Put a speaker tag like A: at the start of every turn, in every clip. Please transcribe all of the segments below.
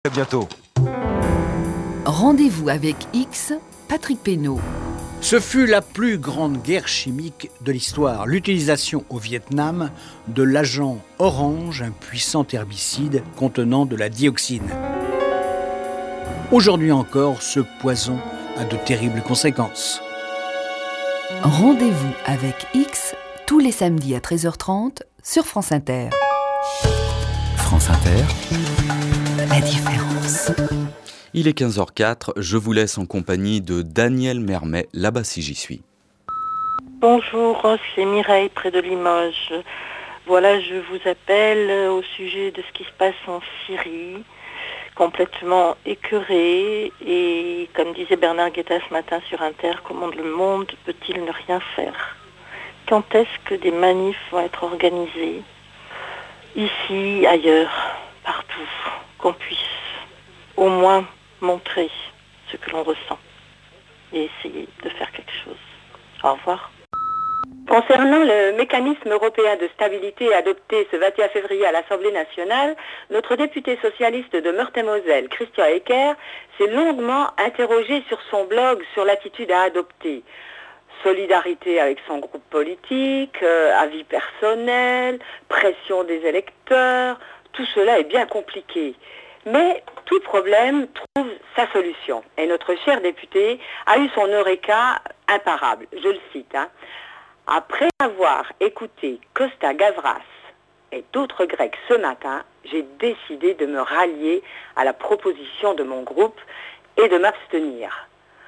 A: À bientôt.
B: Rendez-vous avec X, Patrick Pénaud.
C: Ce fut la plus grande guerre chimique de l'histoire, l'utilisation au Vietnam de l'agent orange, un puissant herbicide contenant de la dioxine. Aujourd'hui encore, ce poison a de terribles conséquences.
B: Rendez-vous avec X, tous les samedis à 13h30 sur France Inter.
A: France Inter.
B: La différence.
D: Il est 15h04, je vous laisse en compagnie de Daniel Mermet, là-bas si j'y suis.
E: Bonjour, c'est Mireille près de Limoges. Voilà, je vous appelle au sujet de ce qui se passe en Syrie, complètement écœurée, et comme disait Bernard Guetta ce matin sur Inter, comment le monde peut-il ne rien faire? Quand est-ce que des manifs vont être organisés, ici, ailleurs, partout, qu'on puisse au moins montrer ce que l'on ressent et essayer de faire quelque chose. Au revoir.
F: Concernant le mécanisme européen de stabilité adopté ce 21 février à l'Assemblée nationale, notre député socialiste de Meurthe-et-Moselle, Christian Ecker, s'est longuement interrogé sur son blog sur l'attitude à adopter. Solidarité avec son groupe politique, avis personnel, pression des électeurs, tout cela est bien compliqué. Mais tout problème trouve sa solution. Et notre cher député a eu son eureka imparable. Je le cite. Après avoir écouté Costa Gavras et d'autres Grecs ce matin, j'ai décidé de me rallier à la proposition de mon groupe et de m'abstenir.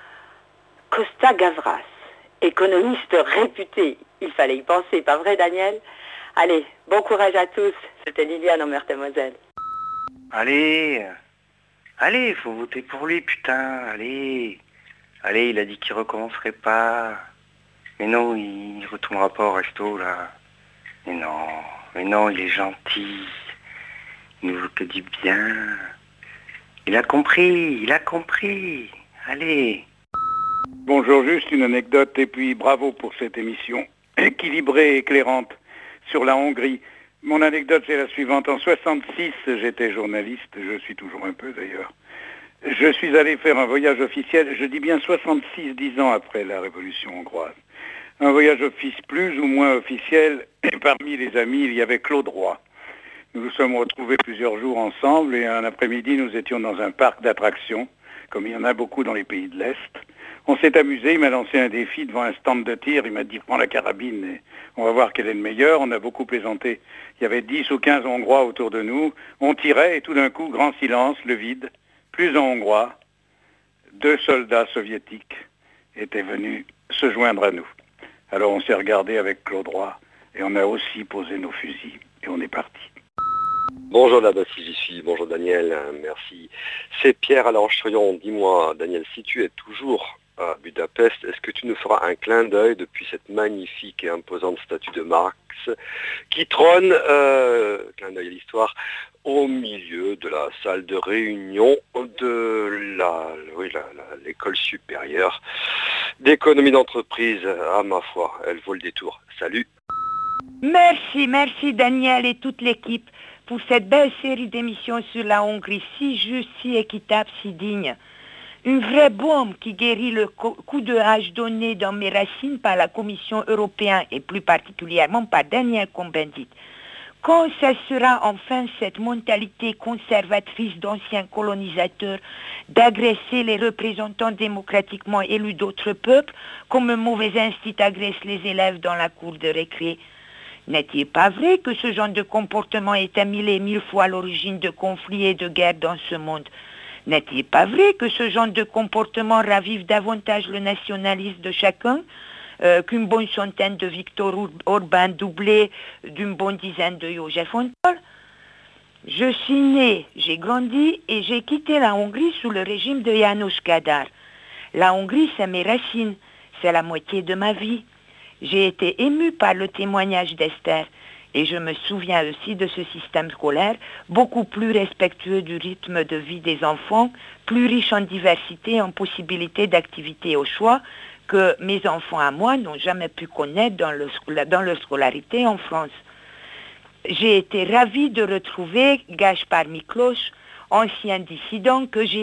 F: Costa Gavras, économiste réputé, il fallait y penser, pas vrai Daniel? Allez, bon courage à tous, c'était Liliane en Meurthe-et-Moselle.
G: Allez, faut voter pour lui, putain, allez, il a dit qu'il recommencerait pas. Mais non, il retournera pas au resto, là. Mais non, il est gentil. Il nous veut que du bien. Il a compris, allez.
H: Bonjour, juste une anecdote, et puis bravo pour cette émission équilibrée et éclairante sur la Hongrie. Mon anecdote, c'est la suivante. En 66, j'étais journaliste, je suis toujours un peu d'ailleurs. Je suis allé faire un voyage officiel, je dis bien 66, 10 ans après la révolution hongroise. Un voyage plus ou moins officiel, et parmi les amis, il y avait Claude Roy. Nous nous sommes retrouvés plusieurs jours ensemble, et un après-midi, nous étions dans un parc d'attractions, comme il y en a beaucoup dans les pays de l'Est. On s'est amusé, il m'a lancé un défi devant un stand de tir, il m'a dit « Prends la carabine et on va voir quel est le meilleur ». On a beaucoup plaisanté. Il y avait 10 ou 15 Hongrois autour de nous. On tirait et tout d'un coup, grand silence, le vide. Plus un Hongrois, 2 soldats soviétiques étaient venus se joindre à nous. Alors on s'est regardé avec Claude Roy et on a aussi posé nos fusils et on est parti.
I: Bonjour là-bas si j'y suis, bonjour Daniel, merci. C'est Pierre Alancherion, dis-moi Daniel, si tu es toujours à Budapest, est-ce que tu nous feras un clin d'œil depuis cette magnifique et imposante statue de Marx qui trône, clin d'œil à l'histoire, au milieu de la salle de réunion de l'école supérieure d'économie d'entreprise. À ma foi, elle vaut le détour. Salut.
J: Merci Daniel et toute l'équipe pour cette belle série d'émissions sur la Hongrie, si juste, si équitable, si digne. Une vraie bombe qui guérit le coup de hache donné dans mes racines par la Commission européenne et plus particulièrement par Daniel Cohn-Bendit. Quand cessera enfin cette mentalité conservatrice d'anciens colonisateurs d'agresser les représentants démocratiquement élus d'autres peuples comme un mauvais instinct agresse les élèves dans la cour de récré? N'est-il pas vrai que ce genre de comportement est à 1000 et 1000 fois l'origine de conflits et de guerres dans ce monde? N'est-il pas vrai que ce genre de comportement ravive davantage le nationalisme de chacun qu'une bonne centaine de Viktor Orban doublé d'une bonne dizaine de Josef Antol? Je suis né, j'ai grandi et j'ai quitté la Hongrie sous le régime de János Kadar. La Hongrie, c'est mes racines, c'est la moitié de ma vie. J'ai été ému par le témoignage d'Esther et je me souviens aussi de ce système scolaire beaucoup plus respectueux du rythme de vie des enfants, plus riche en diversité et en possibilités d'activité au choix que mes enfants à moi n'ont jamais pu connaître dans leur scolarité en France. J'ai été ravie de retrouver Gaspard Miklos ancien dissident que j'ai